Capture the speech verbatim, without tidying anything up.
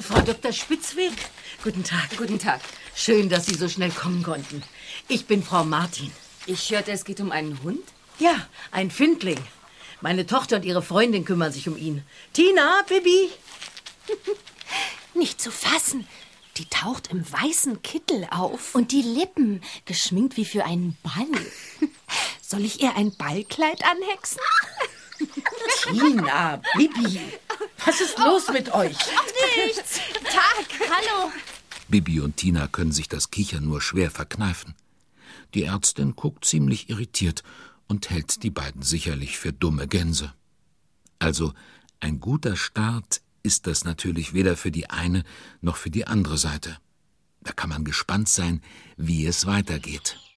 Frau Doktor Spitzweg, guten Tag. Guten Tag. Schön, dass Sie so schnell kommen konnten. Ich bin Frau Martin. Ich hörte, es geht um einen Hund? Ja, ein Findling. Meine Tochter und ihre Freundin kümmern sich um ihn. Tina, Bibi. Nicht zu fassen. Die taucht im weißen Kittel auf. Und die Lippen, geschminkt wie für einen Ball. Soll ich ihr ein Ballkleid anhexen? Tina, Bibi, was ist los mit euch? Nichts. Tag, hallo. Bibi und Tina können sich das Kichern nur schwer verkneifen. Die Ärztin guckt ziemlich irritiert und hält die beiden sicherlich für dumme Gänse. Also, ein guter Start ist das natürlich weder für die eine noch für die andere Seite. Da kann man gespannt sein, wie es weitergeht.